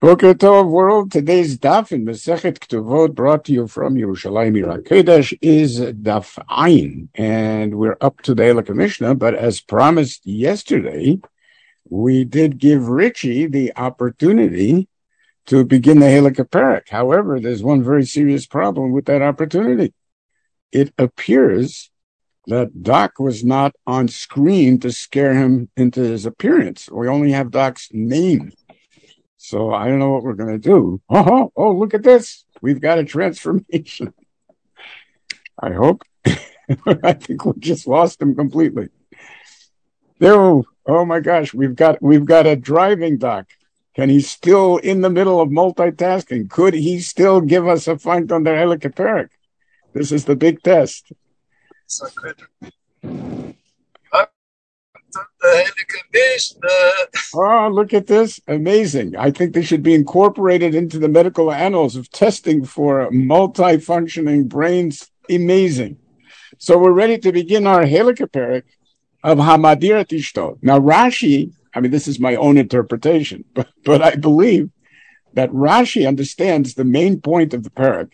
Boker Tov world. Today's daf in Masechet Ketuvot, brought to you from Yerushalayim Ira Kodesh, is daf Ayin, and we're up to the Elika Mishnah. But as promised yesterday, we did give Richie the opportunity to begin the Elika Perek. However, there's one very serious problem with that opportunity. It appears that Doc was not on screen to scare him into his appearance. We only have Doc's name. So I don't know what we're going to do. Oh, look at this. We've got a transformation. I hope. I think we just lost him completely. Oh my gosh, we've got a driving Doc. Can he still in the middle of multitasking? Could he still give us a find on the Elika Perek? This is the big test. So good. Oh, look at this. Amazing. I think they should be incorporated into the medical annals of testing for multi-functioning brains. Amazing. So we're ready to begin our Elika Perek of Hamadirat Ishto. Now Rashi, this is my own interpretation, but I believe that Rashi understands the main point of the Perek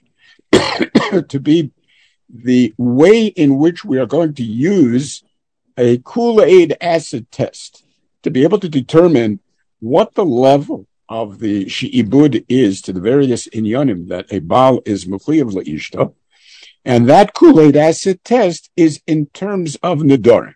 to be the way in which we are going to use a Kool-Aid acid test to be able to determine what the level of the she'ibud is to the various inyanim that a Baal is mechuyev le'ishto. And that Kool-Aid acid test is in terms of nedarim.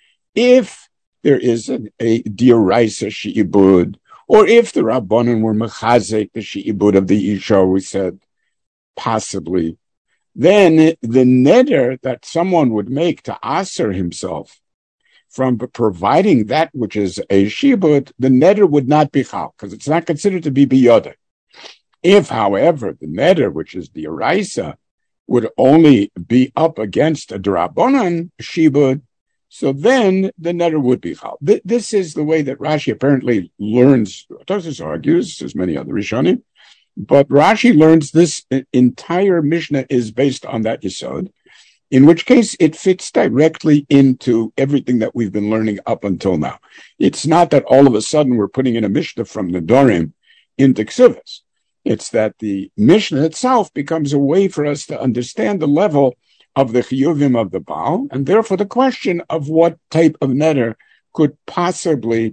If there is a dioraisa she'ibud, or if the Rabbanan were mechazek the she'ibud of the isha, we said possibly, then the neder that someone would make to aser himself from providing that which is a shibud, the neder would not be chal, because it's not considered to be biyodah. If, however, the neder, which is the eraisa, would only be up against a drabonan shibud, so then the neder would be chal. This is the way that Rashi apparently learns. Tosfos argues, as many other Rishonim, but Rashi learns this entire Mishnah is based on that yesod, in which case it fits directly into everything that we've been learning up until now. It's not that all of a sudden we're putting in a Mishnah from Nedarim into Ksuvos. It's that the Mishnah itself becomes a way for us to understand the level of the chiyuvim of the Baal, and therefore the question of what type of neder could possibly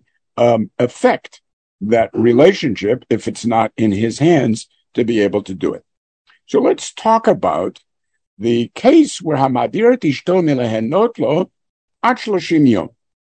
affect that relationship if it's not in his hands to be able to do it. So let's talk about the case where Hamadirat Ishto Milahenot Lo Ad 30 Yom.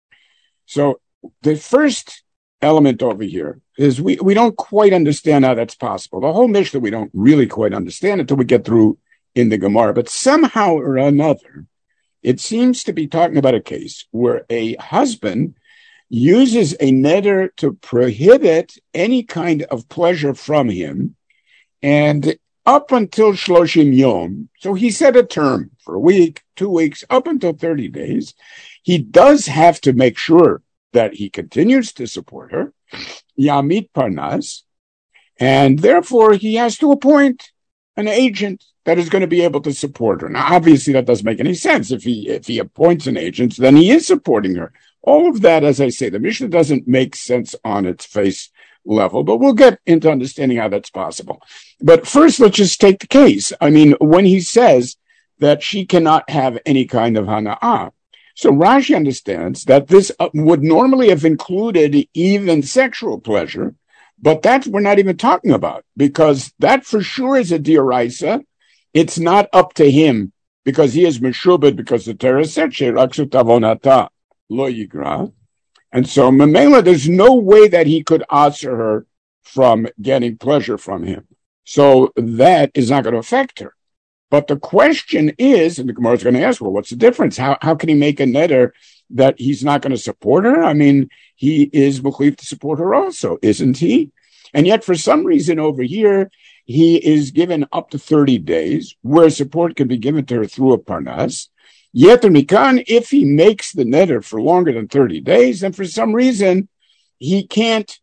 So the first element over here is we don't quite understand how that's possible. The whole Mishnah we don't really quite understand until we get through in the Gemara. But somehow or another, it seems to be talking about a case where a husband uses a neder to prohibit any kind of pleasure from him, and up until 30 Yom, so he set a term for a week, 2 weeks, up until 30 days, he does have to make sure that he continues to support her, Yamit Parnas, and therefore he has to appoint an agent that is going to be able to support her. Now, obviously, that doesn't make any sense. If he appoints an agent, then he is supporting her. All of that, as I say, the Mishnah doesn't make sense on its face level, but we'll get into understanding how that's possible. But first, let's just take the case. When he says that she cannot have any kind of hana'ah, so Rashi understands that this would normally have included even sexual pleasure, but that we're not even talking about, because that for sure is a dioraisa. It's not up to him, because he is meshubed, because the Torah said, she'raksu tavonata lo yigra. And so, Mamela, there's no way that he could answer her from getting pleasure from him. So that is not going to affect her. But the question is, and the Gemara is going to ask, well, what's the difference? How can he make a neder that he's not going to support her? He is mechuyev to support her also, isn't he? And yet, for some reason over here, he is given up to 30 days, where support can be given to her through a parnas. Yet, if he makes the neder for longer than 30 days, then for some reason, he can't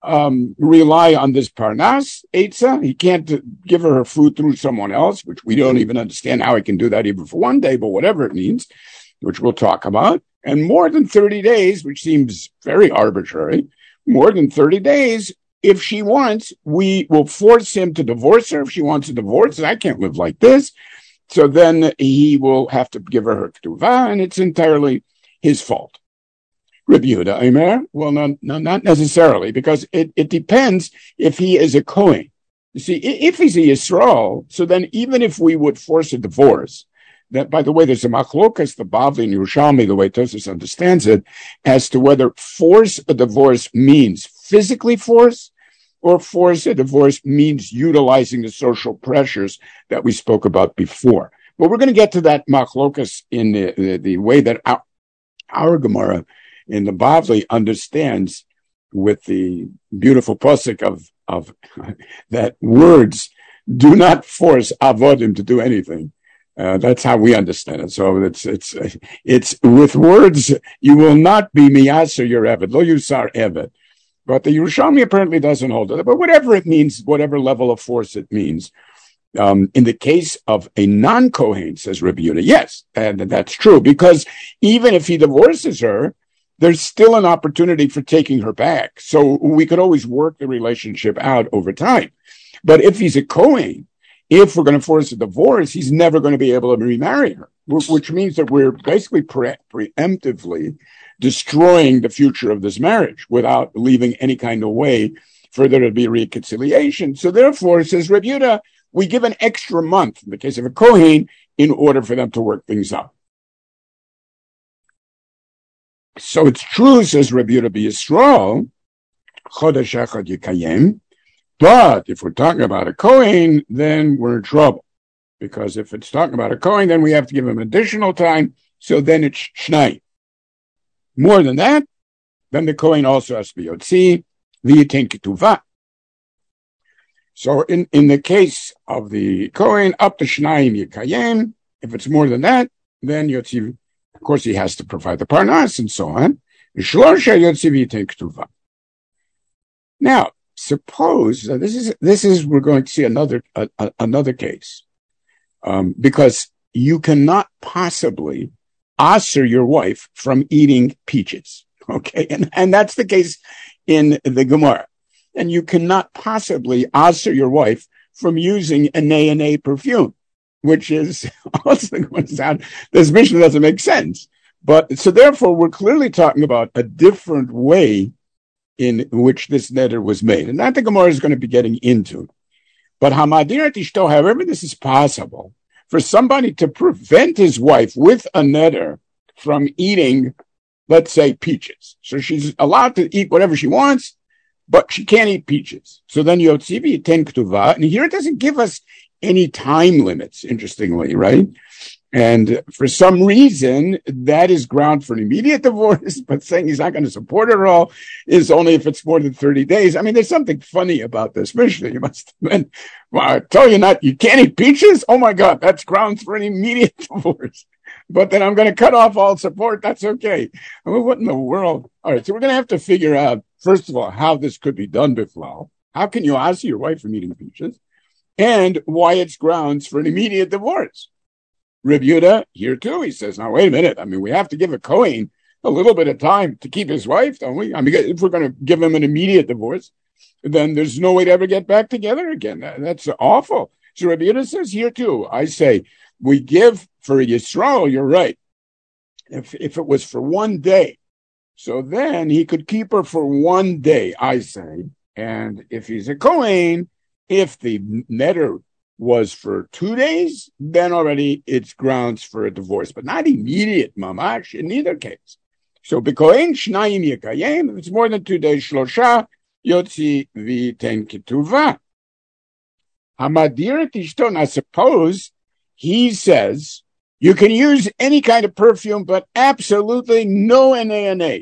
rely on this parnas, Eitzah. He can't give her food through someone else, which we don't even understand how he can do that even for one day, but whatever it means, which we'll talk about. And more than 30 days, which seems very arbitrary, more than 30 days, If she wants, we will force him to divorce her. If she wants a divorce, I can't live like this. So then he will have to give her ketuvah, and it's entirely his fault. Rabbi Yehuda Omer, well, no, not necessarily, because it depends if he is a Kohen. You see, if he's a Yisrael, so then even if we would force a divorce, that, by the way, there's a machlokas, the Bavli and Yerushalmi, the way Tosfos understands it, as to whether force a divorce means physically force, or force a divorce means utilizing the social pressures that we spoke about before. But we're going to get to that machlokas in the way that our Gemara in the Bavli understands, with the beautiful pasuk of that words do not force avodim to do anything. That's how we understand it. So it's with words you will not be miyaser your eved, lo yusar eved. But the Yerushalmi apparently doesn't hold it. But whatever it means, whatever level of force it means, in the case of a non-Kohen, says Rabbi Yehuda, yes, and that's true, because even if he divorces her, there's still an opportunity for taking her back. So we could always work the relationship out over time. But if he's a Kohen, if we're going to force a divorce, he's never going to be able to remarry her, which means that we're basically preemptively destroying the future of this marriage without leaving any kind of way for there to be reconciliation. So therefore, says Rabbi Yehuda, we give an extra month in the case of a Kohen in order for them to work things out. So it's true, says Rabbi Yehuda B'Yisrael, Chodesh Echad Yikayem, but if we're talking about a Kohen, then we're in trouble. Because if it's talking about a Kohen, then we have to give him additional time, so then it's Shnai. More than that, then the Kohen also has to be Yotzi, V'yitin Ketuvah. So in the case of the Kohen, up to Shnayim Yikayem, if it's more than that, then Yotzi, of course, he has to provide the Parnas and so on. Shlosha Yotzi V'yitin Ketuvah. Now, suppose this is we're going to see another case, because you cannot possibly asser your wife from eating peaches, okay, and that's the case in the Gemara, and you cannot possibly asser your wife from using a perfume, which is also going to sound, this mission doesn't make sense, but so therefore we're clearly talking about a different way in which this neder was made. And that the Gemara is going to be getting into. But Hamadir Tishto, however this is possible, for somebody to prevent his wife with a neder from eating, let's say, peaches. So she's allowed to eat whatever she wants, but she can't eat peaches. So then Yotzivi Ten Ketuvah, and here it doesn't give us any time limits, interestingly, right? And for some reason, that is ground for an immediate divorce, but saying he's not going to support her at all is only if it's more than 30 days. I mean, there's something funny about this Mishnah. You must have been, well, I tell you not, you can't eat peaches? Oh my God, that's grounds for an immediate divorce. But then I'm going to cut off all support. That's okay. I mean, what in the world? All right, so we're going to have to figure out, first of all, how this could be done, Biflal. How can you ask your wife from eating peaches? And why it's grounds for an immediate divorce. Reb Yehuda, here too, he says, now, wait a minute. I mean, we have to give a Kohen a little bit of time to keep his wife, don't we? I mean, if we're going to give him an immediate divorce, then there's no way to ever get back together again. That's awful. So Reb Yehuda says here too, I say, we give for Yisrael, you're right. If it was for one day, so then he could keep her for one day, I say. And if he's a Kohen, if the neder was for 2 days, then already it's grounds for a divorce, but not immediate, mamash, in either case. So, b'kohen shnayim yekayem, if it's more than 2 days, shlosha, yotzi v'ten ketuvah. Hamadir tishton, I suppose he says, you can use any kind of perfume, but absolutely no NA.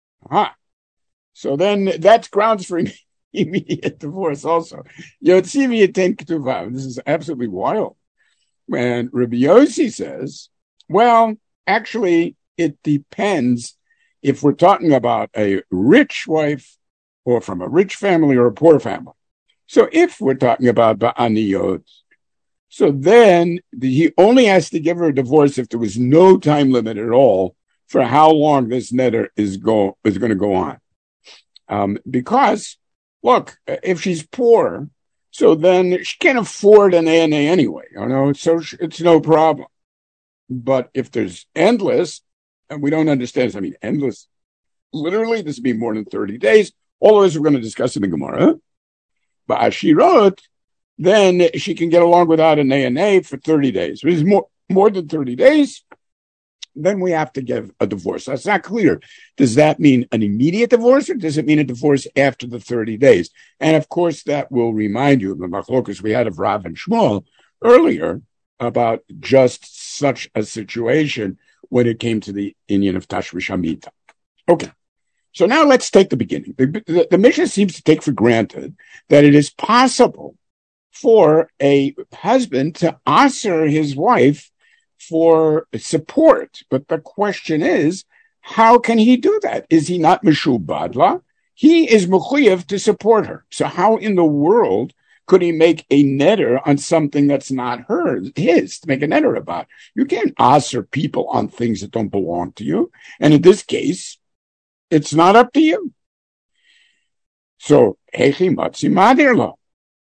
So then that's grounds for immediate divorce also. This is absolutely wild. And Rabbi Yossi says, well, actually, it depends if we're talking about a rich wife or from a rich family or a poor family. So if we're talking about ba'aniyot, so then he only has to give her a divorce if there was no time limit at all for how long this neder is going to go on. Because look, if she's poor, so then she can't afford an ANA anyway, so it's no problem. But if there's endless, and we don't understand, endless, literally, this would be more than 30 days. All of this we're going to discuss in the Gemara. But Ashirot, then she can get along without an ANA for 30 days. If it's more than 30 days, then we have to give a divorce. That's not clear. Does that mean an immediate divorce, or does it mean a divorce after the 30 days? And of course, that will remind you of the machlokas we had of Rav and Shmuel earlier about just such a situation when it came to the inyan of Tashmish Hamita. Okay. So now let's take the beginning. The Mishnah seems to take for granted that it is possible for a husband to answer his wife for support. But the question is, how can he do that? Is he not Meshubadla? He is Mechuyev to support her. So how in the world could he make a netter on something that's not his, to make a netter about? You can't answer people on things that don't belong to you. And in this case, it's not up to you. So, Hechi Matzi Madirlo.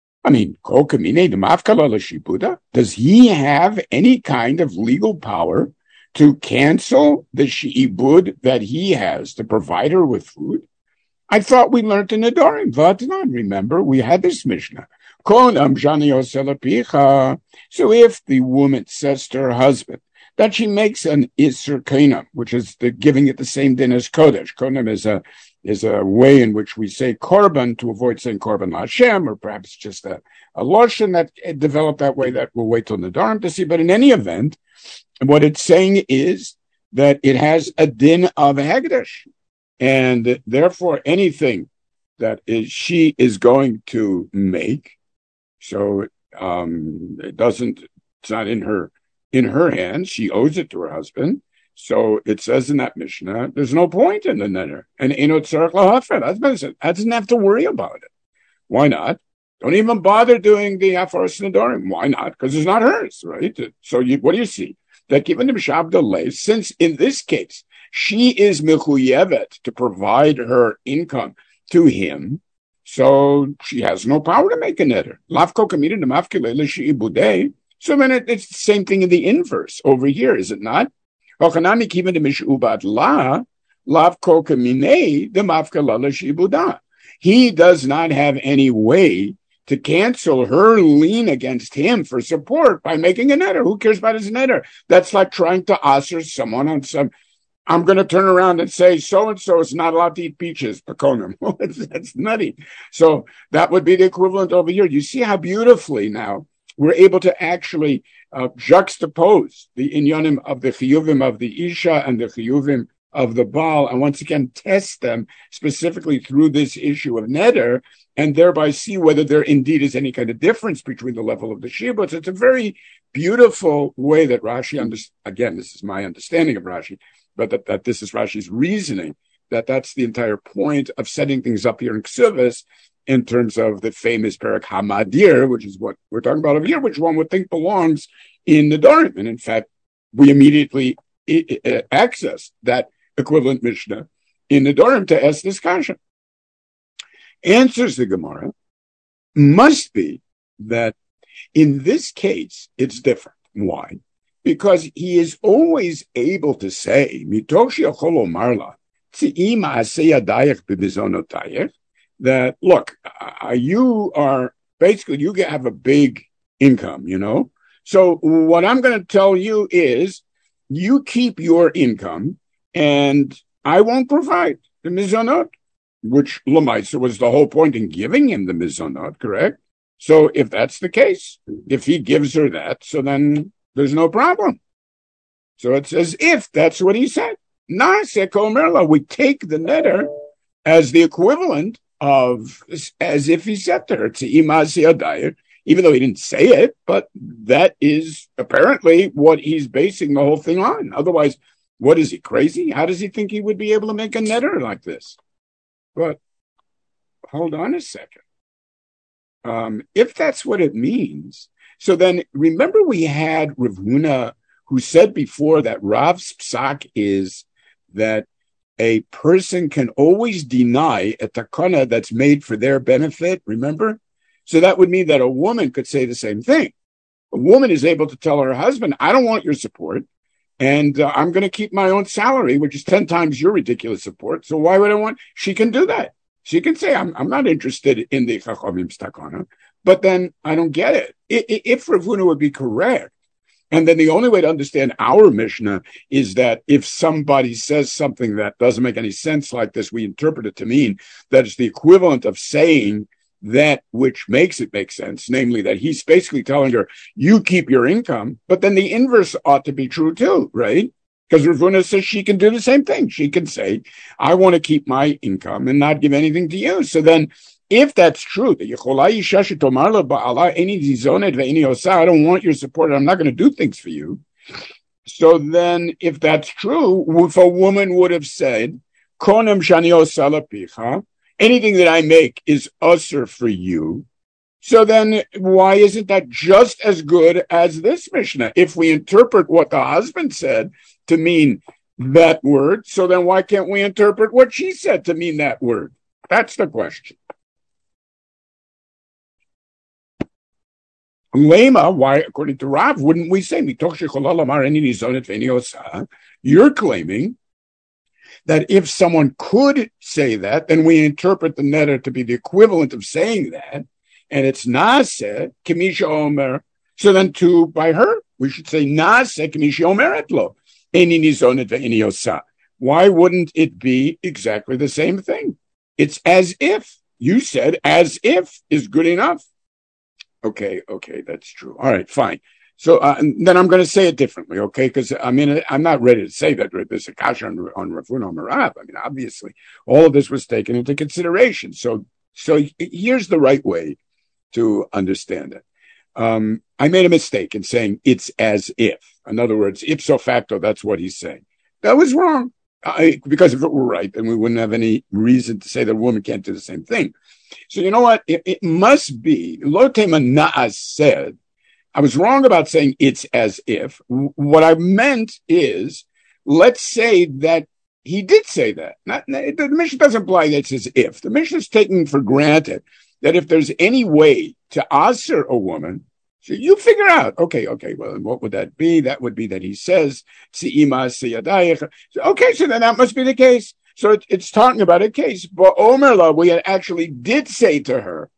Does he have any kind of legal power to cancel the she'ibud that he has to provide her with food? I thought we learned in the Dorim. Vatnan, remember, we had this Mishnah. So if the woman says to her husband that she makes an Isser Kainam, which is giving it the same din as Kodesh. Kodesh is a way in which we say Korban to avoid saying Korban LaHashem, or perhaps just a Lashon that developed that way that we'll wait till Nadarim to see. But in any event, what it's saying is that it has a din of Hagdash. And therefore, anything that she is going to make, so it's not in her hands. She owes it to her husband. So it says in that Mishnah, there's no point in the netter. And Enot Tzarech LaHafer. Husband doesn't have to worry about it. Why not? Don't even bother doing the Hafaras Nedarim. Why not? Because it's not hers, right? So what do you see? That given the B'Shav delay, since in this case, she is mechuyevet to provide her income to him, so she has no power to make a netter. So then it's the same thing in the inverse over here, is it not? He does not have any way to cancel her lien against him for support by making a netter. Who cares about his netter? That's like trying to usher someone on some. I'm going to turn around and say so-and-so is not allowed to eat peaches, pekonim. That's nutty. So that would be the equivalent over here. You see how beautifully now we're able to actually juxtapose the inyanim of the chiyuvim of the isha and the chiyuvim of the Baal, and once again test them specifically through this issue of neder, and thereby see whether there indeed is any kind of difference between the level of the shibud. It's a very beautiful way that Rashi, again, this is my understanding of Rashi, but that this is Rashi's reasoning, that's the entire point of setting things up here in Ksuvas in terms of the famous Perek Hamadir, which is what we're talking about over here, which one would think belongs in the Dorim. And in fact, we immediately access that equivalent Mishnah in the Dorim to ask this question. Answers the Gemara must be that in this case, it's different. Why? Because he is always able to say, that, look, you are basically, you have a big income, So what I'm going to tell you is you keep your income and I won't provide the mizonot, which Lamaisa was the whole point in giving him the mizonot, correct? So if that's the case, if he gives her that, so then there's no problem. So it's as if that's what he said. Naaseh kol merla, we take the netter as the equivalent of, as if he said to her, even though he didn't say it, but that is apparently what he's basing the whole thing on. Otherwise, what is he, crazy? How does he think he would be able to make a netter like this? But hold on a second. If that's what it means, so then remember we had Rav Huna who said before that Rav's psak is that a person can always deny a takana that's made for their benefit, remember? So that would mean that a woman could say the same thing. A woman is able to tell her husband, I don't want your support, and I'm going to keep my own salary, which is 10 times your ridiculous support. So why would I want? She can do that. She can say, I'm not interested in the Chachamim's takana, but then I don't get it. If Rav Huna would be correct, and then the only way to understand our Mishnah is that if somebody says something that doesn't make any sense like this, we interpret it to mean that it's the equivalent of saying that which makes it make sense, namely that he's basically telling her, you keep your income, but then the inverse ought to be true too, right? Because Rav Huna says she can do the same thing. She can say, I want to keep my income and not give anything to you. So then if that's true, I don't want your support, I'm not going to do things for you. So then if that's true, if a woman would have said, anything that I make is usher for you, so then why isn't that just as good as this Mishnah? If we interpret what the husband said to mean that word, so then why can't we interpret what she said to mean that word? That's the question. Lema, why, according to Rav, wouldn't we say, you're claiming that if someone could say that, then we interpret the neder to be the equivalent of saying that, and it's naaseh, kamisha omer. So then by her, we should say naaseh, kamisha omeret lo, eni nizonet ve'eni osa. Why wouldn't it be exactly the same thing? It's as if. You said as if is good enough. Okay, that's true. All right, fine. So then I'm going to say it differently, okay? Because I'm not ready to say that there's a kasha on Rav Huna Marav. Obviously, all of this was taken into consideration. So here's the right way to understand it. I made a mistake in saying it's as if. In other words, ipso facto, that's what he's saying. That was wrong. Because if it were right, then we wouldn't have any reason to say that a woman can't do the same thing. So you know what? It must be, Lo Tema Na'as said, I was wrong about saying it's as if. What I meant is, let's say that he did say that. The Mishnah doesn't imply that it's as if. The Mishnah is taking for granted that if there's any way to answer a woman, so you figure out, okay, well, what would that be? That would be that he says, okay, so then that must be the case. So it's talking about a case. But Omerla, we actually did say to her,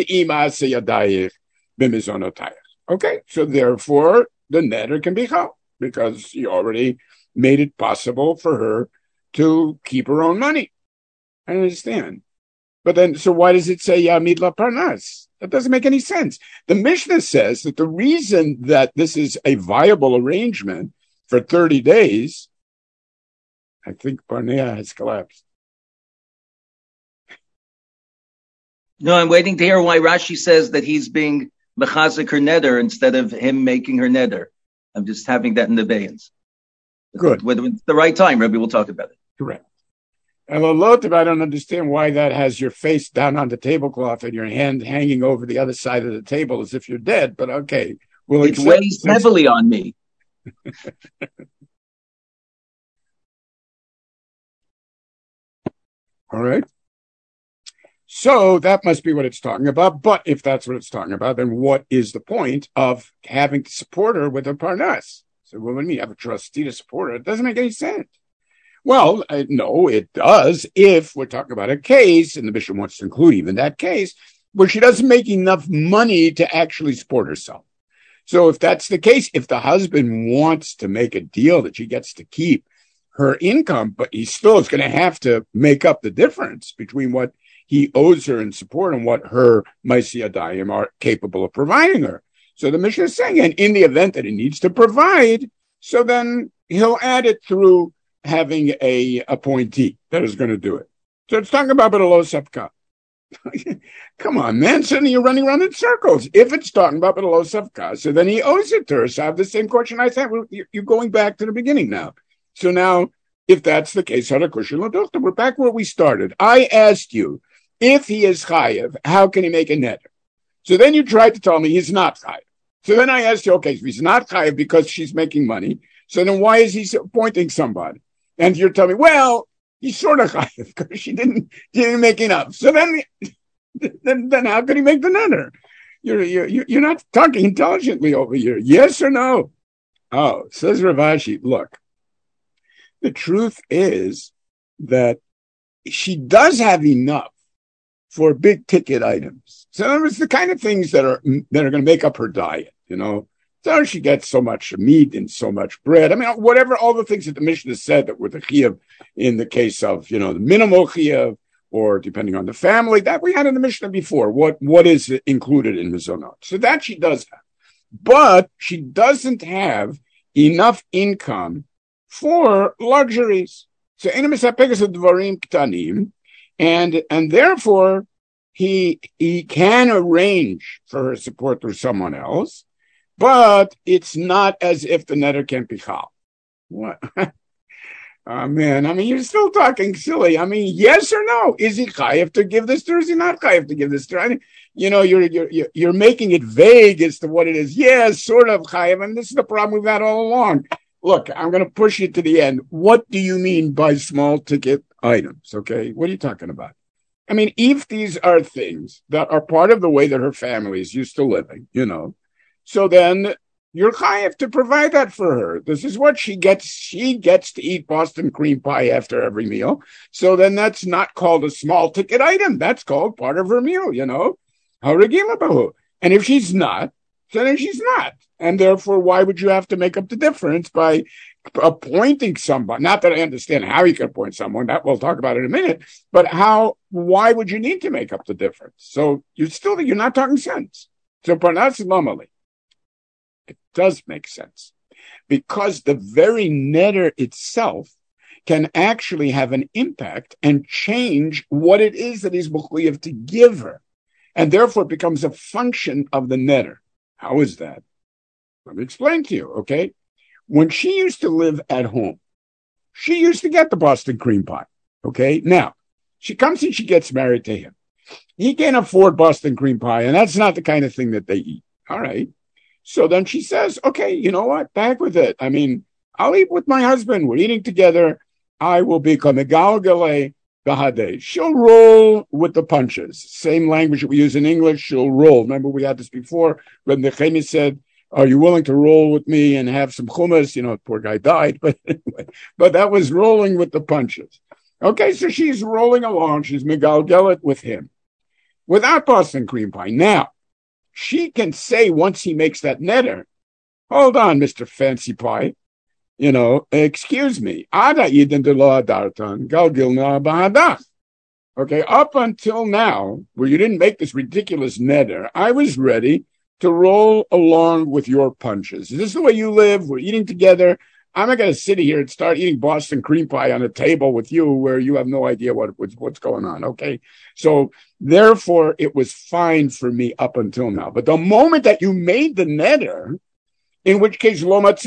okay, so therefore the neder can be chal, because he already made it possible for her to keep her own money. I understand. But then, so why does it say Yamid La Parnas? That doesn't make any sense. The Mishnah says that the reason that this is a viable arrangement for 30 days, I think Barnea has collapsed. No, I'm waiting to hear why Rashi says that he's being mechazik her neder instead of him making her neder. I'm just having that in abeyance. Good. Whether it's the right time, Rebbe, we'll talk about it. Correct. And Lalotiv, I don't understand why that has your face down on the tablecloth and your hand hanging over the other side of the table as if you're dead, but okay. It weighs heavily on me. All right. So that must be what it's talking about. But if that's what it's talking about, then what is the point of having to support her with a parnas? So when you have a trustee to support her, it doesn't make any sense. Well, no, it does if we're talking about a case, and the bishop wants to include even that case, where she doesn't make enough money to actually support herself. So if that's the case, if the husband wants to make a deal that she gets to keep her income, but he still is going to have to make up the difference between what he owes her in support and what her Maisi Adayim are capable of providing her. So the Mishnah is saying, and in the event that he needs to provide, so then he'll add it through having a appointee that is going to do it. So it's talking about B'lo Sapka. Come on, man. Suddenly you're running around in circles. If it's talking about B'lo Sapka, so then he owes it to her. So I have the same question I said. You're going back to the beginning now. So now, if that's the case, we're back where we started. I asked you, if he is chayev, how can he make a neder? So then you tried to tell me he's not chayev. So then I asked you, okay, so he's not chayev because she's making money. So then why is he appointing somebody? And you're telling me, well, he's sort of chayiv because she didn't make enough. So then how could he make the neder? You're not talking intelligently over here. Yes or no? Oh, says Rav Ashi, look, the truth is that she does have enough for big ticket items. So it's the kind of things that are going to make up her diet, So she gets so much meat and so much bread. I mean, whatever, all the things that the Mishnah said that were the chiyuv in the case of, the minimal chiyuv, or depending on the family, that we had in the Mishnah before. What is included in mizonot? So that she does have. But she doesn't have enough income for luxuries. So and therefore he can arrange for her support through someone else, but it's not as if the neder can't be chal. What? Oh man, I mean, you're still talking silly. I mean, yes or no? Is he chayiv to give this to her? Is he not chayiv to give this to her? I mean, you're making it vague as to what it is. Yes, sort of chayiv, and this is the problem we've had all along. Look, I'm going to push you to the end. What do you mean by small ticket items? Okay, what are you talking about? I mean, if these are things that are part of the way that her family is used to living, so then you're chayiv to provide that for her. This is what she gets. She gets to eat Boston cream pie after every meal. So then that's not called a small ticket item. That's called part of her meal, And if she's not, so then she's not. And therefore, why would you have to make up the difference by appointing somebody? Not that I understand how you can appoint someone. That we'll talk about in a minute. But why would you need to make up the difference? So you're not talking sense. So Parnas Lomali. It does make sense because the very neder itself can actually have an impact and change what it is that he's mechuyev to give her. And therefore it becomes a function of the neder. How is that? Let me explain to you, okay? When she used to live at home, she used to get the Boston cream pie, okay? Now, she comes and she gets married to him. He can't afford Boston cream pie, and that's not the kind of thing that they eat. All right. So then she says, okay, you know what? Back with it. I mean, I'll eat with my husband. We're eating together. I will become a galgale bahade. She'll roll with the punches. Same language that we use in English. She'll roll. Remember, we had this before when the Nechemi said, are you willing to roll with me and have some hummus? Poor guy died, but anyway, but that was rolling with the punches. Okay, so she's rolling along. She's megalgelet with him without Boston cream pie. Now, she can say once he makes that neder, hold on, Mr. Fancy Pie, excuse me. Okay, up until now, where you didn't make this ridiculous neder, I was ready to roll along with your punches. Is this the way you live? We're eating together. I'm not going to sit here and start eating Boston cream pie on a table with you where you have no idea what's going on, okay? So therefore, it was fine for me up until now. But the moment that you made the neder, in which case,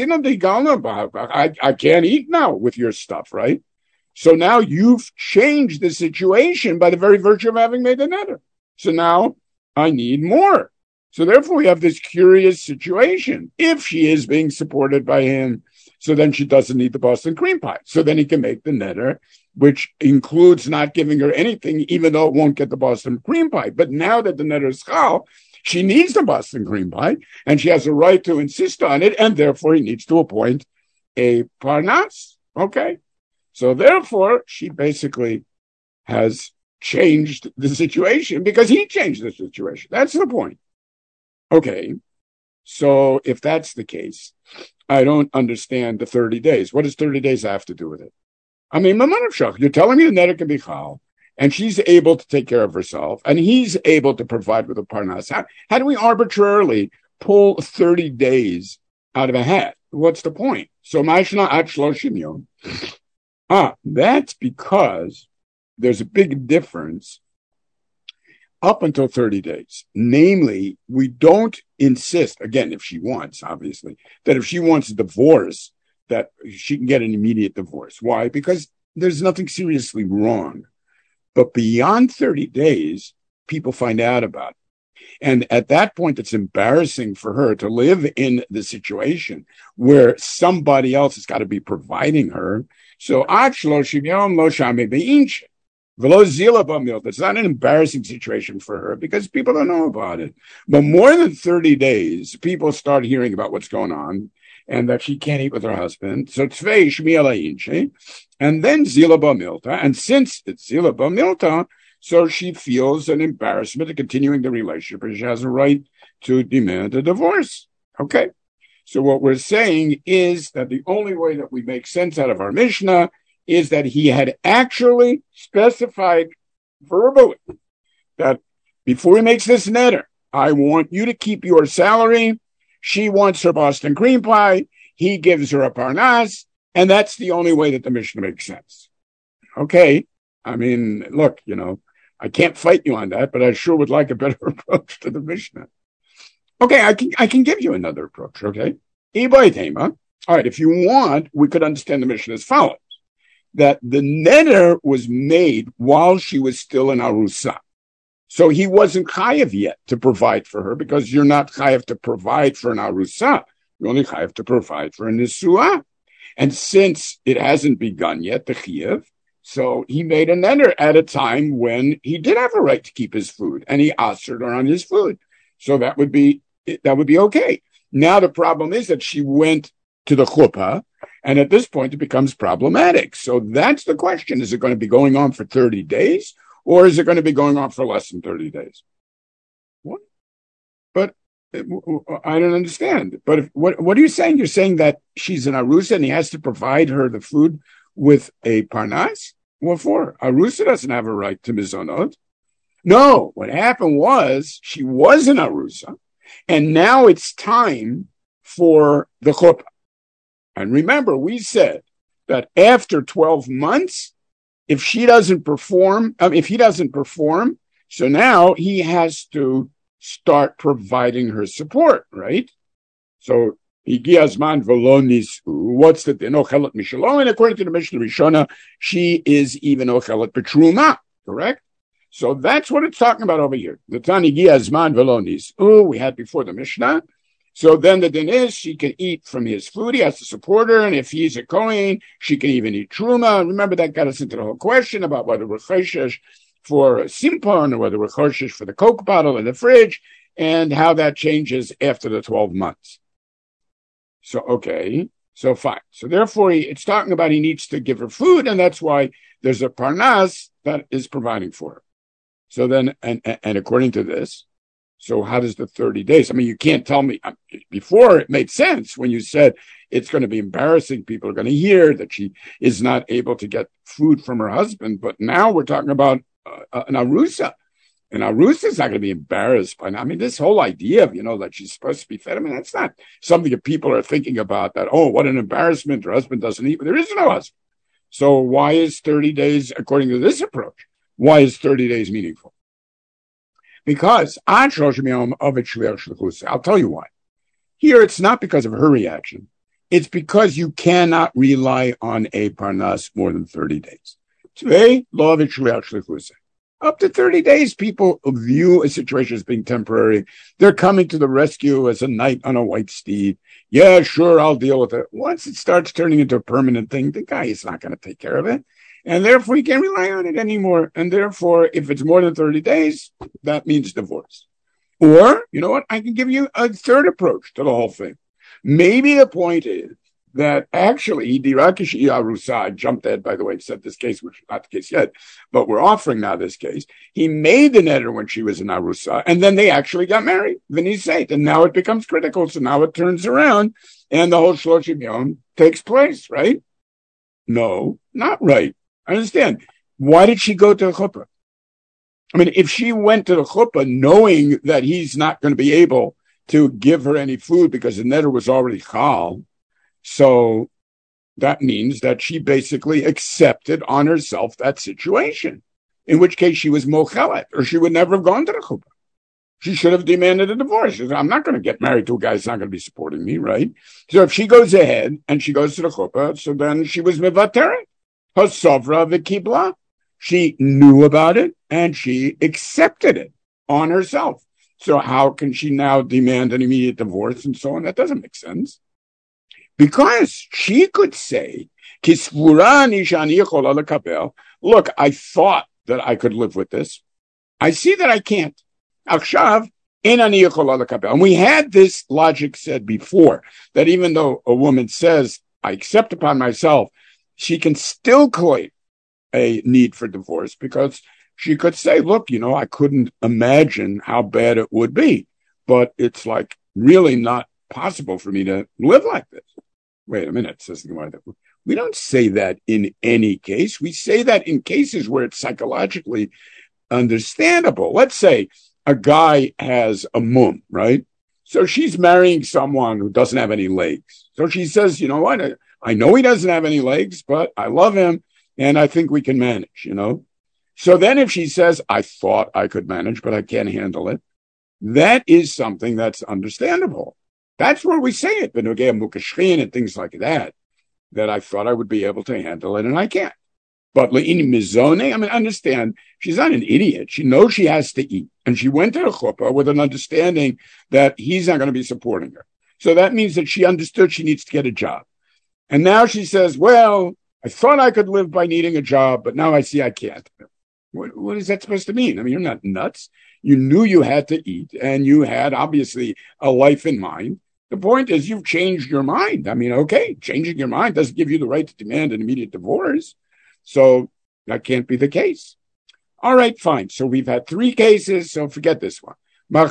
I can't eat now with your stuff, right? So now you've changed the situation by the very virtue of having made the neder. So now I need more. So therefore, we have this curious situation. If she is being supported by him, so then she doesn't need the Boston cream pie. So then he can make the neder, which includes not giving her anything, even though it won't get the Boston cream pie. But now that the neder is chal, she needs the Boston cream pie, and she has a right to insist on it, and therefore he needs to appoint a parnas. Okay? So therefore, she basically has changed the situation because he changed the situation. That's the point. Okay. So if that's the case, I don't understand the 30 days. What does 30 days have to do with it? I mean, you're telling me the neder can be chal, and she's able to take care of herself, and he's able to provide with a parnas. How do we arbitrarily pull 30 days out of a hat? What's the point? So, ma'ashna at shloshim yom. That's because there's a big difference up until 30 days. Namely, we don't insist, again, if she wants, obviously, that if she wants a divorce, that she can get an immediate divorce. Why? Because there's nothing seriously wrong. But beyond 30 days, people find out about it. And at that point, it's embarrassing for her to live in the situation where somebody else has got to be providing her. So, it's not an embarrassing situation for her because people don't know about it. But more than 30 days, people start hearing about what's going on and that she can't eat with her husband. So, and then Zila Bamilta. And since it's Zila Bamilta, so she feels an embarrassment of continuing the relationship, and she has a right to demand a divorce. Okay. So what we're saying is that the only way that we make sense out of our Mishnah is that he had actually specified verbally that before he makes this neder, I want you to keep your salary. She wants her Boston cream pie. He gives her a parnas. And that's the only way that the Mishnah makes sense. Okay. I mean, look, I can't fight you on that, but I sure would like a better approach to the Mishnah. Okay, I can give you another approach, okay? All right, if you want, we could understand the Mishnah as follows. That the neder was made while she was still in Arusa. So he wasn't chayav yet to provide for her because you're not chayav to provide for an Arusa. You're only chayav to provide for a Nisuah. And since it hasn't begun yet, the chayav, so he made a neder at a time when he did have a right to keep his food, and he assered her on his food. So that would be okay. Now the problem is that she went to the chuppah, and at this point it becomes problematic. So that's the question. Is it going to be going on for 30 days, or is it going to be going on for less than 30 days? What? But I don't understand. But what are you saying? You're saying that she's an arusa and he has to provide her the food with a parnas? What for? Arusa doesn't have a right to mizonot. No, what happened was she was an arusa, and now it's time for the chuppah. And remember, we said that after 12 months, if he doesn't perform, so now he has to start providing her support, right? So Higiazman Velonis, what's the Ochelet Mishalom? And according to the Mishnah Rishona, she is even Ochelet Petruma, correct? So that's what it's talking about over here. The Tani Higiazman Velonis. We had before the Mishnah. So then the din is she can eat from his food. He has to support her. And if he's a Kohen, she can even eat Truma. Remember, that got us into the whole question about whether we're choshesh for simpon or whether we're choshesh for the Coke bottle in the fridge and how that changes after the 12 months. So, okay, so fine. So therefore, it's talking about he needs to give her food, and that's why there's a parnas that is providing for her. So then, and according to this, so how does the 30 days? I mean, you can't tell me. Before, it made sense when you said it's going to be embarrassing. People are going to hear that she is not able to get food from her husband. But now we're talking about an arusa. And Arusa is not going to be embarrassed by now. I mean, this whole idea of, that she's supposed to be fed, I mean, that's not something that people are thinking about, that, oh, what an embarrassment, her husband doesn't eat. But there is no husband. So why is 30 days, according to this approach, why is 30 days meaningful? Because I'll tell you why. Here, it's not because of her reaction. It's because you cannot rely on a parnas more than 30 days. Up to 30 days, people view a situation as being temporary. They're coming to the rescue as a knight on a white steed. Yeah, sure, I'll deal with it. Once it starts turning into a permanent thing, the guy is not going to take care of it. And therefore, you can't rely on it anymore. And therefore, if it's more than 30 days, that means divorce. Or, you know what? I can give you a third approach to the whole thing. Maybe the point is that actually, Dirakish Arusa, jumped ahead, by the way, said this case, which is not the case yet, but we're offering now this case. He made the neder when she was in Arusa, and then they actually got married, Vinisate, and now it becomes critical, so now it turns around, and the whole Shloshim Yom takes place, right? No, not right. I understand. Why did she go to the chuppah? I mean, if she went to the chuppah knowing that he's not going to be able to give her any food because the neder was already chal, so that means that she basically accepted on herself that situation, in which case she was mochelet, or she would never have gone to the chuppah. She should have demanded a divorce. She said, I'm not going to get married to a guy who's not going to be supporting me, right? So if she goes ahead and she goes to the chuppah, so then she was mevateret. Hasavra v'kibla. She knew about it and she accepted it on herself. So how can she now demand an immediate divorce and so on? That doesn't make sense. Because she could say, look, I thought that I could live with this. I see that I can't. And we had this logic said before, that even though a woman says, I accept upon myself, she can still claim a need for divorce because she could say, look, I couldn't imagine how bad it would be, but it's like really not possible for me to live like this. Wait a minute, says the Gemara. We don't say that in any case. We say that in cases where it's psychologically understandable. Let's say a guy has a mum, right? So she's marrying someone who doesn't have any legs. So she says, you know what? I know he doesn't have any legs, but I love him and I think we can manage, So then if she says, I thought I could manage, but I can't handle it, that is something that's understandable. That's where we say it, and things like that I thought I would be able to handle it and I can't. But understand, she's not an idiot. She knows she has to eat. And she went to the chuppah with an understanding that he's not going to be supporting her. So that means that she understood she needs to get a job. And now she says, well, I thought I could live by needing a job, but now I see I can't. What is that supposed to mean? You're not nuts. You knew you had to eat, and you had, obviously, a life in mind. The point is you've changed your mind. Okay, changing your mind doesn't give you the right to demand an immediate divorce. So that can't be the case. All right, fine. So we've had 3 cases, so forget this one. Let's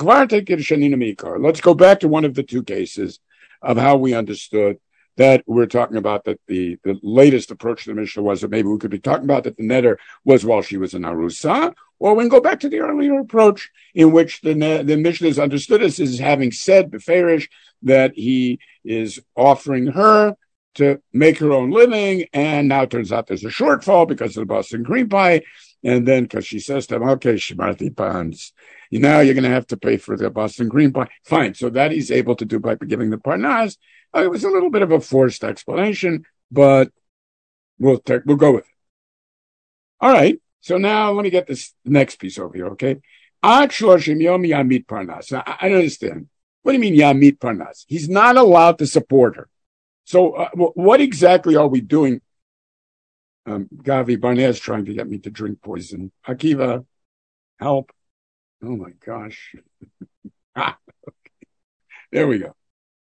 go back to one of the 2 cases of how we understood that we're talking about that the latest approach to the Mishnah was that maybe we could be talking about that the neder was while she was in Arusa, or we can go back to the earlier approach in which the Mishnah is understood as having said, Beferish, that he is offering her to make her own living, and now it turns out there's a shortfall because of the Boston cream pie, and then because she says to him, okay, Shimarti Pans, now you're going to have to pay for the Boston cream pie. Fine, so that he's able to do by giving the Parnas. It was a little bit of a forced explanation, but we'll go with it. All right, so now let me get this next piece over here, okay? Ad Shloshim Yom Yamit Parnas. Now, I don't understand. What do you mean Yamit Parnas? He's not allowed to support her. So what exactly are we doing? Gavi Barnett is trying to get me to drink poison. Akiva, help. Oh my gosh. Okay. There we go.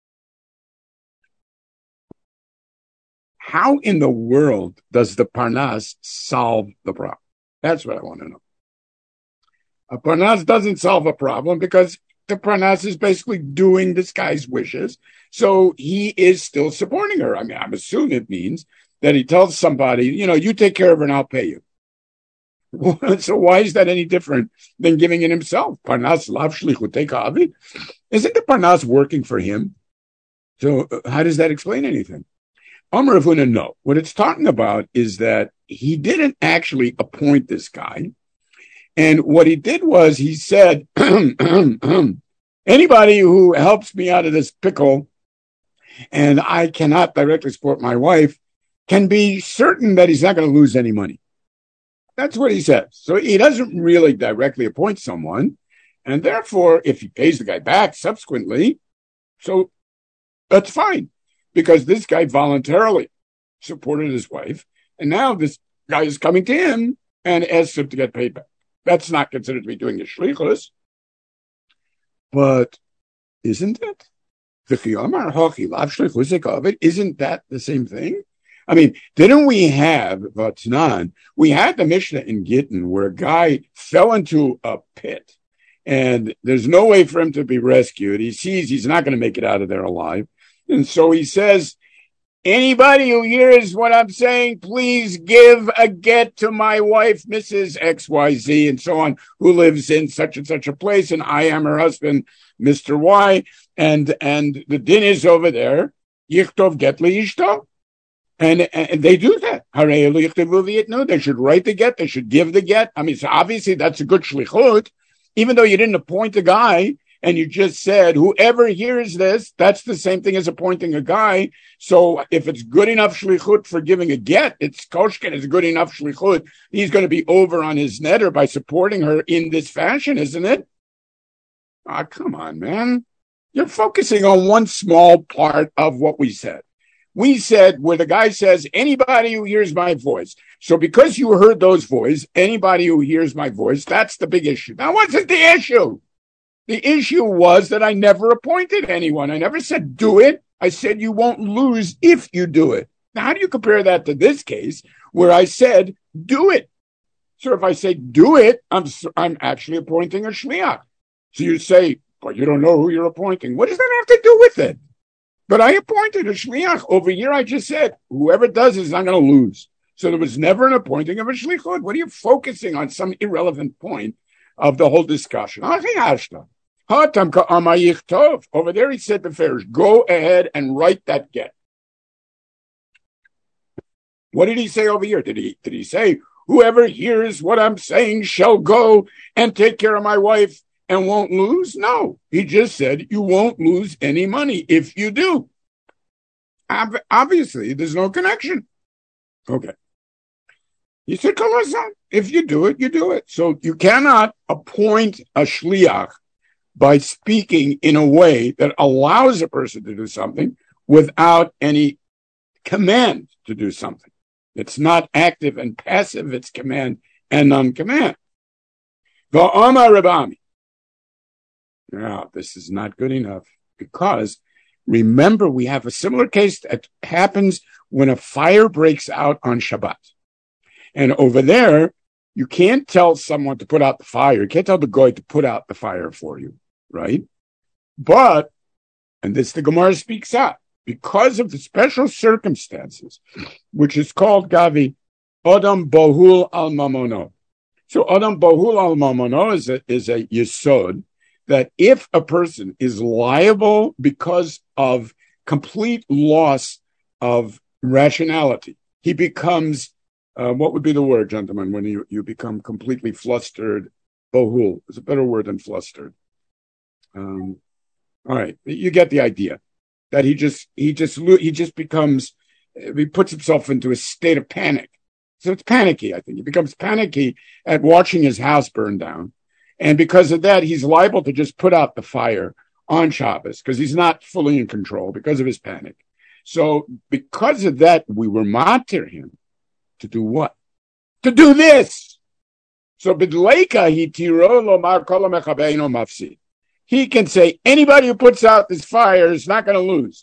How in the world does the Parnas solve the problem? That's what I want to know. A Parnas doesn't solve a problem because the Parnas is basically doing this guy's wishes. So he is still supporting her. I'm assuming it means that he tells somebody, you take care of her and I'll pay you. So why is that any different than giving it himself? Parnas lav shlichutei ka'avid. Isn't the Parnas working for him? So how does that explain anything? Amar Rav Huna, no. What it's talking about is that he didn't actually appoint this guy. And what he did was he said, anybody who helps me out of this pickle and I cannot directly support my wife can be certain that he's not going to lose any money. That's what he says. So he doesn't really directly appoint someone. And therefore, if he pays the guy back subsequently, so that's fine. Because this guy voluntarily supported his wife. And now this guy is coming to him and asks him to get paid back. That's not considered to be doing a shlichus. But isn't it? Isn't that the same thing? Didn't we have Vatnan? We had the Mishnah in Gittin where a guy fell into a pit and there's no way for him to be rescued. He sees he's not going to make it out of there alive. And so he says, anybody who hears what I'm saying, please give a get to my wife, Mrs. XYZ, and so on, who lives in such and such a place, and I am her husband, Mr. Y, and the din is over there. Yichtov get li ishto. And they do that. No, they should write the get. They should give the get. So obviously that's a good shlichut, even though you didn't appoint a guy and you just said, whoever hears this, that's the same thing as appointing a guy. So if it's good enough shlichut for giving a get, it's koshken is good enough shlichut. He's going to be over on his neder by supporting her in this fashion, isn't it? Come on, man. You're focusing on one small part of what we said. We said where the guy says, anybody who hears my voice. So because you heard those voices, anybody who hears my voice, that's the big issue. Now, what's the issue? The issue was that I never appointed anyone. I never said do it. I said you won't lose if you do it. Now, how do you compare that to this case where I said do it? So if I say do it, I'm actually appointing a shliach. So you say, but you don't know who you're appointing. What does that have to do with it? But I appointed a shliach. Over here, I just said, whoever does is not going to lose. So there was never an appointing of a shlichut. What are you focusing on some irrelevant point of the whole discussion? Over there, he said to Farish, go ahead and write that get. What did he say over here? Did he say, whoever hears what I'm saying shall go and take care of my wife and won't lose? No, he just said you won't lose any money if you do. Obviously, there's no connection. Okay. He said, if you do it, you do it. So you cannot appoint a shliach by speaking in a way that allows a person to do something without any command to do something. It's not active and passive, it's command and non-command. Va'amar Rabami. Now, this is not good enough because remember, we have a similar case that happens when a fire breaks out on Shabbat. And over there, you can't tell someone to put out the fire. You can't tell the goy to put out the fire for you, right? But, and this the Gemara speaks out, because of the special circumstances, which is called Gavi, Adam Bohul al Mamono. So Adam Bohul al Mamono is a yesod that if a person is liable because of complete loss of rationality, he becomes, what would be the word, gentlemen, when you become completely flustered? Bohul is a better word than flustered. All right, you get the idea. That he just becomes, he puts himself into a state of panic. So it's panicky, I think. He becomes panicky at watching his house burn down. And because of that, he's liable to just put out the fire on Shabbos because he's not fully in control because of his panic. So because of that, we were matir him to do what? To do this. So bidleika he tiro lomar kol mechabeino mafsid. He can say, anybody who puts out this fire is not going to lose.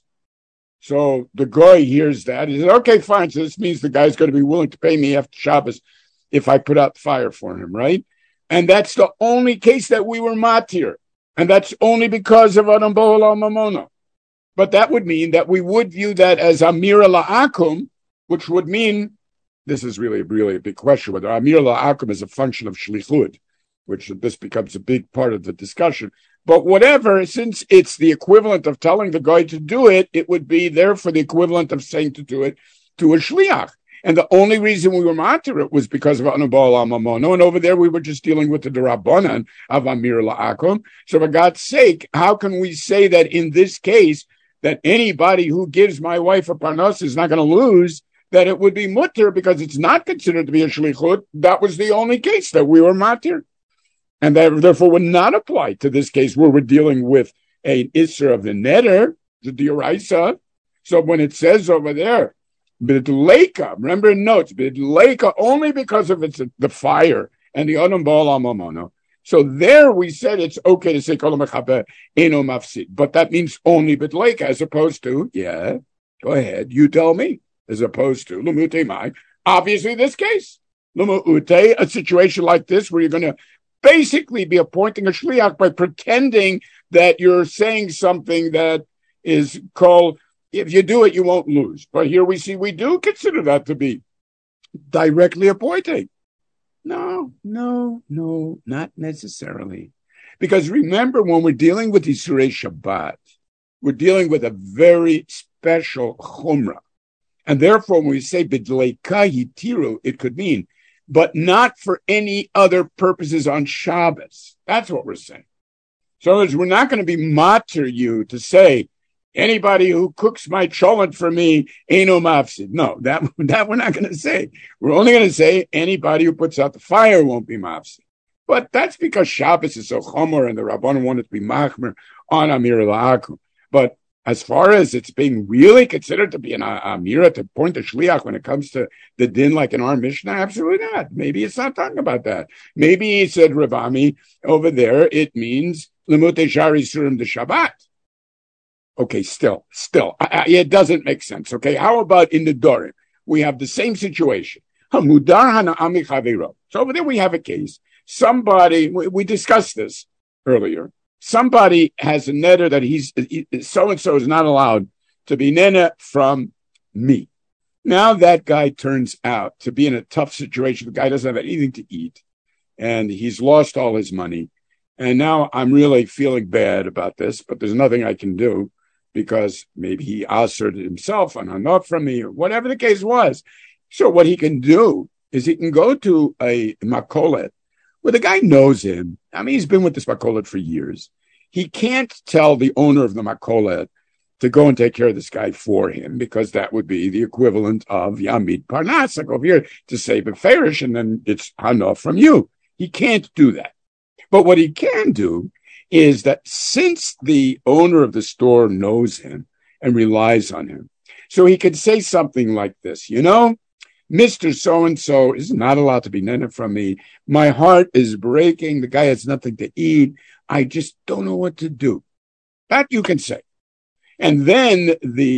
So the goy hears that. He says, okay, fine. So this means the guy's going to be willing to pay me after Shabbos if I put out the fire for him, right? And that's the only case that we were matir. And that's only because of Adam Bohol al Mamono. But that would mean that we would view that as Amira La'akum, which would mean, this is really a big question, whether Amira La'akum is a function of Shlichut, which this becomes a big part of the discussion. But whatever, since it's the equivalent of telling the guy to do it, it would be therefore the equivalent of saying to do it to a shliach. And the only reason we were matir it was because of Anubal Amamono. And over there, we were just dealing with the Darabanan of Amir La'akum. So for God's sake, how can we say that in this case, that anybody who gives my wife a parnas is not going to lose, that it would be mutter because it's not considered to be a shlichut? That was the only case that we were matir. And that therefore would not apply to this case where we're dealing with an isser of the neder, the dioraisa. So when it says over there, bidleika, remember in notes, bidleika only because of it's the fire and the adam ba'al amamono. So there we said it's okay to say kol mechaber eno mafsid, but that means only bidleika as opposed to, yeah, go ahead, you tell me, as opposed to lumute mai. Obviously this case, lumute, a situation like this where you're going to basically be appointing a shliach by pretending that you're saying something that is called, if you do it, you won't lose. But here we see we do consider that to be directly appointing. No, not necessarily. Because remember, when we're dealing with Yisurei Shabbat, we're dealing with a very special chumrah. And therefore, when we say b'dleika yitiru, it could mean but not for any other purposes on Shabbos. That's what we're saying. So in other words, we're not going to be matir you to say, anybody who cooks my cholent for me, eno mafsid. No, that we're not going to say. We're only going to say anybody who puts out the fire won't be mafsid. But that's because Shabbos is so chomer and the Rabbanon wanted to be machmer on Amir La'akum. But as far as it's being really considered to be an Amira to point to Shliach when it comes to the din like in our Mishnah, absolutely not. Maybe it's not talking about that. Maybe he said, Ravami, over there, it means Lemute Shari Surim de Shabbat. Okay, still, it doesn't make sense. Okay, how about in the Dorim? We have the same situation. So over there we have a case. Somebody, we discussed this earlier. Somebody has a neder that so-and-so is not allowed to be nene from me. Now that guy turns out to be in a tough situation. The guy doesn't have anything to eat and he's lost all his money. And now I'm really feeling bad about this, but there's nothing I can do because maybe he asserted himself and hung up from me or whatever the case was. So what he can do is he can go to a makolet where the guy knows him. I mean, he's been with this makolet for years. He can't tell the owner of the makolet to go and take care of this guy for him because that would be the equivalent of Yamid Parnas. I go over here to save a farish and then it's hanof from you. He can't do that. But what he can do is that since the owner of the store knows him and relies on him, so he could say something like this, Mr. So-and-so is not allowed to be nene from me. My heart is breaking. The guy has nothing to eat. I just don't know what to do. That you can say. And then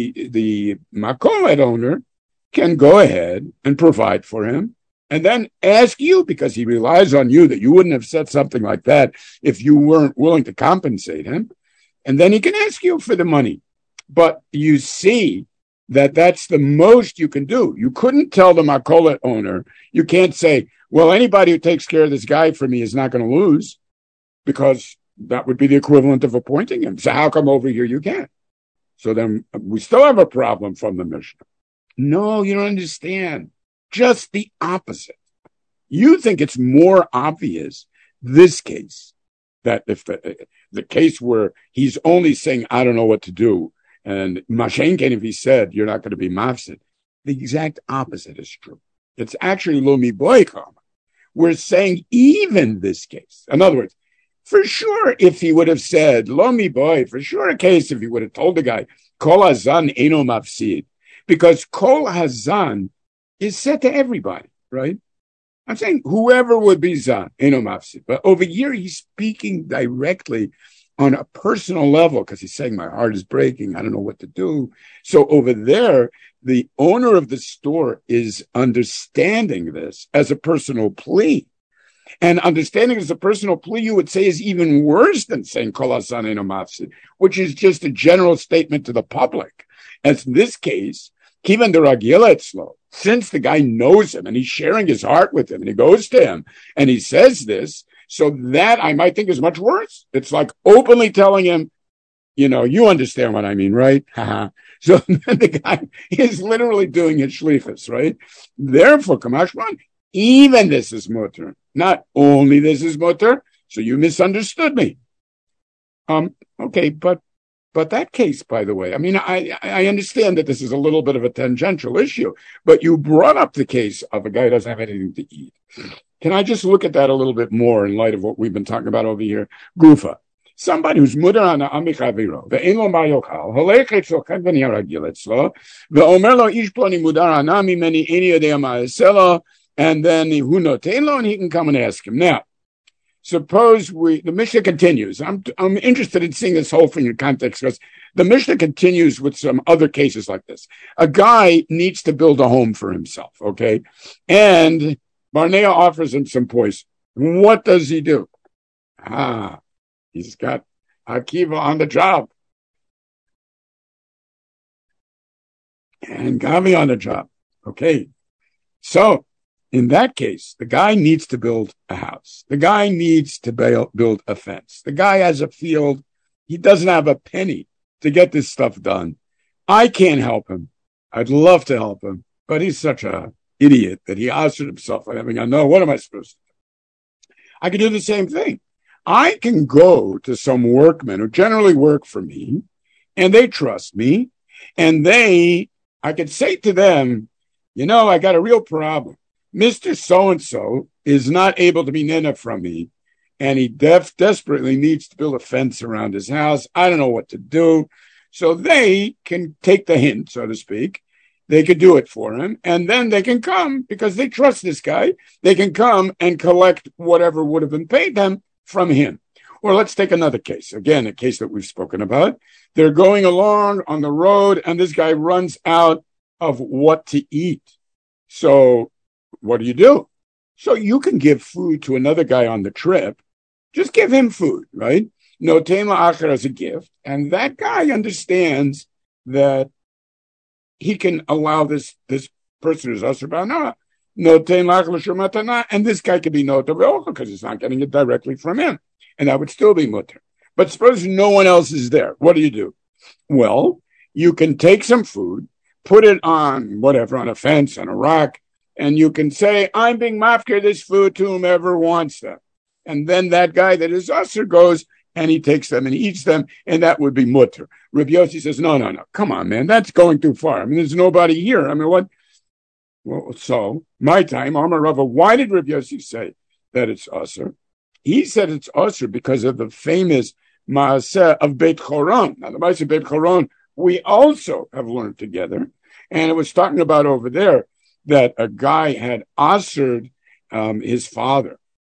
the makolet owner can go ahead and provide for him and then ask you, because he relies on you, that you wouldn't have said something like that if you weren't willing to compensate him. And then he can ask you for the money. But you see that that's the most you can do. You couldn't tell the makolet owner, you can't say, well, anybody who takes care of this guy for me is not going to lose, because that would be the equivalent of appointing him. So how come over here you can't? So then we still have a problem from the Mishnah. No, you don't understand. Just the opposite. You think it's more obvious, this case, that if the case where he's only saying, I don't know what to do, and Mashenken, if he said, you're not going to be mafsid, the exact opposite is true. It's actually lo mi boy karma. We're saying even this case. In other words, for sure, if he would have said, lo mi boy, for sure a case if he would have told the guy, kol hazan eno mafsid, because kol hazan is said to everybody, right? I'm saying whoever would be zan, eno mafsid. But over here, he's speaking directly on a personal level, because he's saying, my heart is breaking, I don't know what to do. So over there, the owner of the store is understanding this as a personal plea. And understanding as a personal plea, you would say, is even worse than saying kol hasan eino mafsid, which is just a general statement to the public. As in this case, kivan deragil etzlo, since the guy knows him and he's sharing his heart with him and he goes to him and he says this, so that I might think is much worse. It's like openly telling him, you understand what I mean, right? So the guy is literally doing his shlichus, right? Therefore, kamashman, even this is mutter. Not only this is mutter, so you misunderstood me. Okay, but that case, by the way, I mean, I understand that this is a little bit of a tangential issue, but you brought up the case of a guy who doesn't have anything to eat. Can I just look at that a little bit more in light of what we've been talking about over here? Gufa. Somebody who's mudar on amichaviro, ve'en lo ma yochal, holechet shochet v'niyaragil etzlo, ve'omer lo ish ploni mudar anami meni eni yodea ma'aselo, and then who notein lo, and he can come and ask him. Now, suppose the Mishnah continues. I'm interested in seeing this whole thing in context, because the Mishnah continues with some other cases like this. A guy needs to build a home for himself, okay? And Barnea offers him some poison. What does he do? He's got Akiva on the job. And Gavi on the job. Okay. So, in that case, the guy needs to build a house. The guy needs to build a fence. The guy has a field. He doesn't have a penny to get this stuff done. I can't help him. I'd love to help him, but he's such a idiot that he answered himself by having, what am I supposed to do? I can do the same thing. I can go to some workmen who generally work for me, and they trust me, and I could say to them, I got a real problem. Mr. So-and-so is not able to be nene from me and he desperately needs to build a fence around his house. I don't know what to do. So they can take the hint, so to speak. They could do it for him, and then they can come, because they trust this guy, they can come and collect whatever would have been paid them from him. Or let's take another case. Again, a case that we've spoken about. They're going along on the road, and this guy runs out of what to eat. So what do? So you can give food to another guy on the trip. Just give him food, right? Notein la'acher as a gift. And that guy understands that he can allow this person who's asur ba'ana, notein la'acher l'shur matana, and this guy could be noter be'ochel because he's not getting it directly from him. And that would still be mutter. But suppose no one else is there. What do? Well, you can take some food, put it on whatever, on a fence, on a rock, and you can say, I'm being mafkir this food to whomever wants them. And then that guy that is asur goes and he takes them and he eats them, and that would be mutter. Rabbi Yossi says, no. Come on, man. That's going too far. I mean, there's nobody here. I mean, what? Well, so, my time, Amar Rava, why did Rabbi Yossi say that it's asur? He said it's asur because of the famous Maaseh of Beit Choron. Now, the Maaseh of Beit Choron, we also have learned together. And it was talking about over there that a guy had asured his father,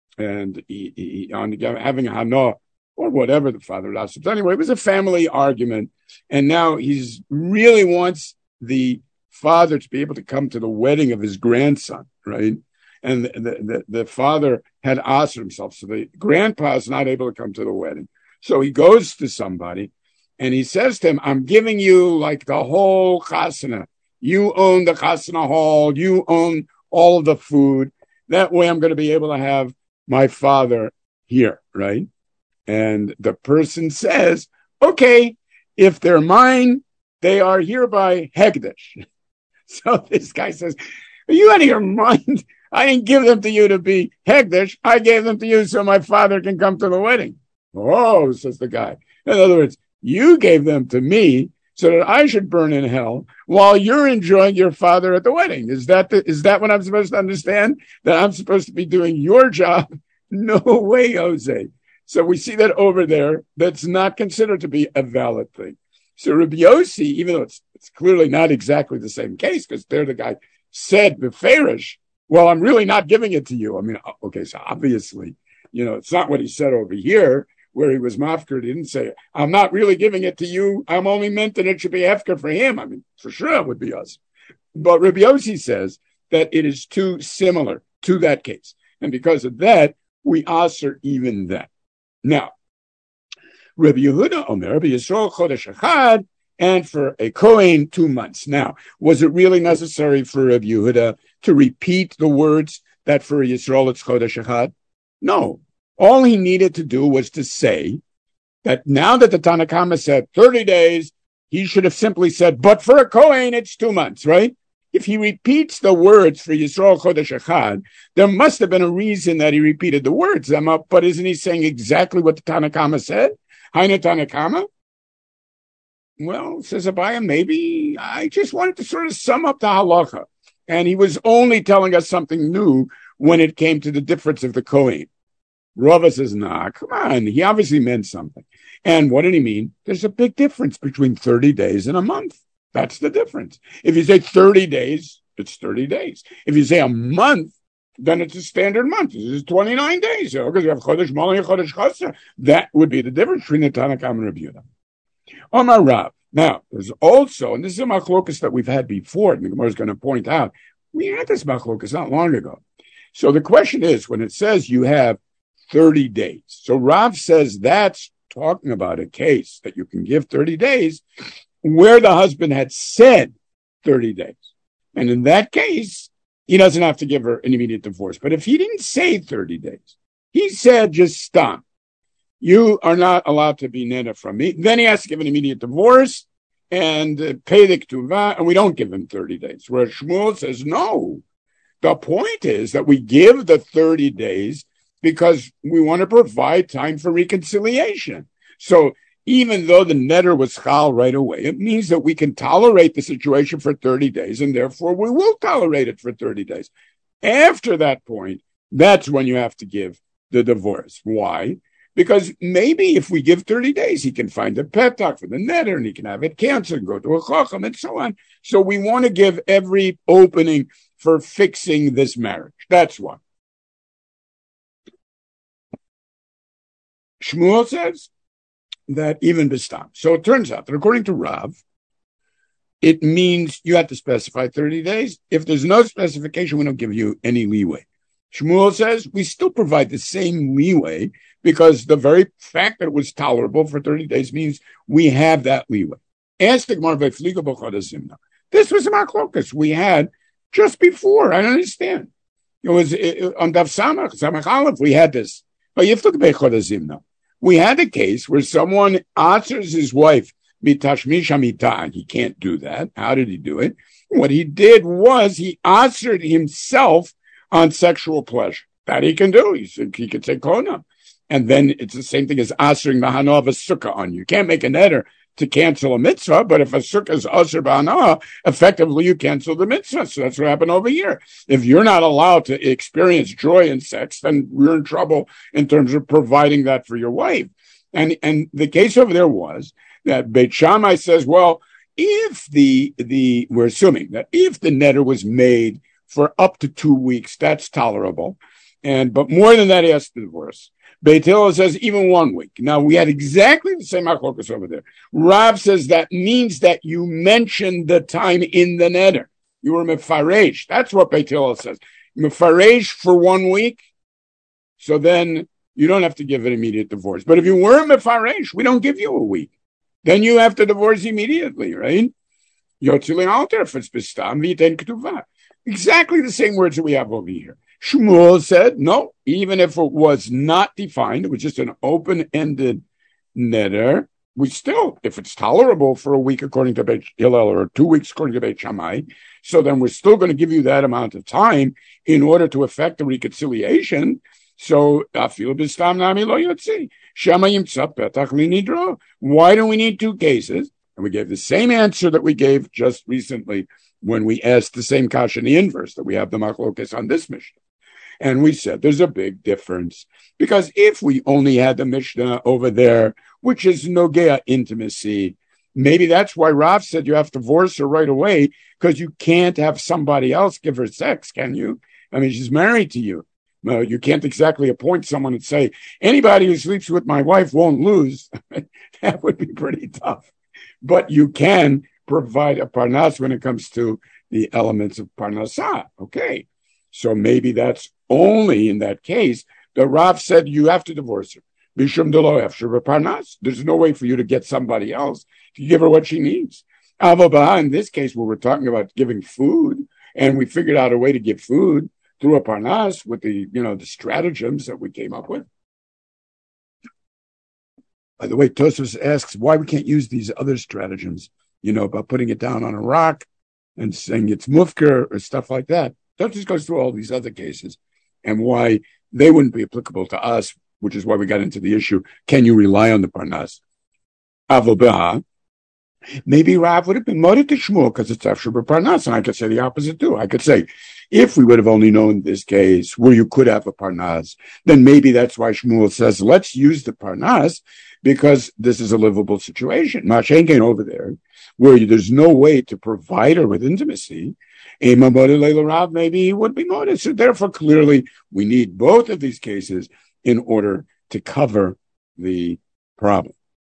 and he on having a hana, or whatever the father asured. Anyway, it was a family argument. And now he's really wants the father to be able to come to the wedding of his grandson, right? And the father had asured himself. So the grandpa is not able to come to the wedding. So he goes to somebody and he says to him, I'm giving you like the whole chasana. You own the chasana hall. You own all of the food. That way I'm going to be able to have my father here, right? And the person says, okay, if they're mine, they are hereby hegdish. So this guy says, are you out of your mind? I didn't give them to you to be hegdish. I gave them to you so my father can come to the wedding. Oh, says the guy. In other words, you gave them to me so that I should burn in hell while you're enjoying your father at the wedding. Is that what I'm supposed to understand? That I'm supposed to be doing your job? No way, Jose. So we see that over there. That's not considered to be a valid thing. So Rabbi Yossi, even though it's clearly not exactly the same case, because there the guy said beferish, well, I'm really not giving it to you. I mean, okay, so obviously, it's not what he said over here, where he was mafkir. He didn't say, I'm not really giving it to you. I'm only meant that it should be hefker for him. I mean, for sure it would be us. But Rabbi Yossi says that it is too similar to that case. And because of that, we asur even that. Now, Rabbi Yehuda Omer, Rabbi Yisrael Chodesh Echad, and for a Kohen, 2 months. Now, was it really necessary for Rabbi Yehuda to repeat the words that for Yisrael it's Chodesh Echad? No. All he needed to do was to say that now that the Tanna Kama said 30 days, he should have simply said, but for a Kohen, it's 2 months, right? If he repeats the words for Yisrael Chodesh Echad, there must have been a reason that he repeated the words. But isn't he saying exactly what the Tanna Kama said? Haina Tanna Kama? Well, says Abaya, maybe I just wanted to sort of sum up the halacha. And he was only telling us something new when it came to the difference of the Kohen. Rava says, nah, come on. He obviously meant something. And what did he mean? There's a big difference between 30 days and a month. That's the difference. If you say 30 days, it's 30 days. If you say a month, then it's a standard month. This is 29 days. Because you have Chodesh Mali and Chodesh Chasser. That would be the difference between the Tanna Kama and Rabbi Yehuda. Omar Rav. Now, there's also, and this is a machlokus that we've had before, and the Gemara is going to point out, we had this machlokus not long ago. So the question is, when it says you have 30 days, so Rav says that's talking about a case that you can give 30 days where the husband had said 30 days. And in that case, he doesn't have to give her an immediate divorce. But if he didn't say 30 days, he said just stop. You are not allowed to be neda from me. Then he has to give an immediate divorce and pay the ketuvah, and we don't give him 30 days. Where Shmuel says, no. The point is that we give the 30 days because we want to provide time for reconciliation. So even though the neder was chal right away, it means that we can tolerate the situation for 30 days, and therefore we will tolerate it for 30 days. After that point, that's when you have to give the divorce. Why? Because maybe if we give 30 days, he can find a petach for the neder and he can have it canceled and go to a chacham and so on. So we want to give every opening for fixing this marriage. That's why. Shmuel says that even Bistam. So it turns out that according to Rav, it means you have to specify 30 days. If there's no specification, we don't give you any leeway. Shmuel says we still provide the same leeway because the very fact that it was tolerable for 30 days means we have that leeway. This was a machlokas we had just before. I don't understand. It was on Daf Samach Aleph, we had this. We had a case where someone answers his wife, mitashmish hamita, and he can't do that. How did he do it? What he did was he answered himself on sexual pleasure. That he can do. He could say kona. And then it's the same thing as answering the hana of a sukkah on you. You can't make a neder to cancel a mitzvah, but if a sukkah is asr b'hana, effectively you cancel the mitzvah. So that's what happened over here. If you're not allowed to experience joy in sex, then we're in trouble in terms of providing that for your wife. And the case over there was that Beit Shammai says, well, if we're assuming that if the neder was made for up to 2 weeks, that's tolerable. But more than that, he has to divorce. Beit Hillel says even 1 week. Now, we had exactly the same machlokas over there. Rav says that means that you mentioned the time in the neder. You were mefaresh. That's what Beit Hillel says. Mefaresh for 1 week. So then you don't have to give an immediate divorce. But if you were mefaresh, we don't give you a week. Then you have to divorce immediately, right? Yotzili alter if it's bistam v'yiten ketuvah. Exactly the same words that we have over here. Shmuel said, no, even if it was not defined, it was just an open-ended neder, we still, if it's tolerable for a week according to Beit Hillel or 2 weeks according to Beit Shammai, so then we're still going to give you that amount of time in order to effect the reconciliation. So, afilu b'stam nami lo yotzi. Shama yimtza petach linidro. Why do we need 2 cases? And we gave the same answer that we gave just recently when we asked the same kasha in the inverse, that we have the machlokas on this Mishnah. And we said there's a big difference. Because if we only had the Mishnah over there, which is nogea intimacy, maybe that's why Rav said you have to divorce her right away, because you can't have somebody else give her sex, can you? I mean, she's married to you. You can't exactly appoint someone and say, anybody who sleeps with my wife won't lose. That would be pretty tough. But you can provide a parnas when it comes to the elements of parnasah. Okay. So maybe that's only in that case that Rav said you have to divorce her. Bishum delo efshar parnas. There's no way for you to get somebody else to give her what she needs. Avobah, in this case, where we're talking about giving food, and we figured out a way to give food through a parnas with the stratagems that we came up with. By the way, Tosfos asks why we can't use these other stratagems, about putting it down on a rock and saying it's mufker or stuff like that. Tosfos goes through all these other cases and why they wouldn't be applicable to us, which is why we got into the issue, can you rely on the parnas? Avodah, maybe Rav would have been moted to Shmuel because it's Efshar Parnas, and I could say the opposite too. I could say, if we would have only known this case where you could have a Parnas, then maybe that's why Shmuel says, let's use the Parnas because this is a livable situation. Mashenken over there, where there's no way to provide her with intimacy, maybe he would be moted. So therefore, clearly, we need both of these cases in order to cover the problem.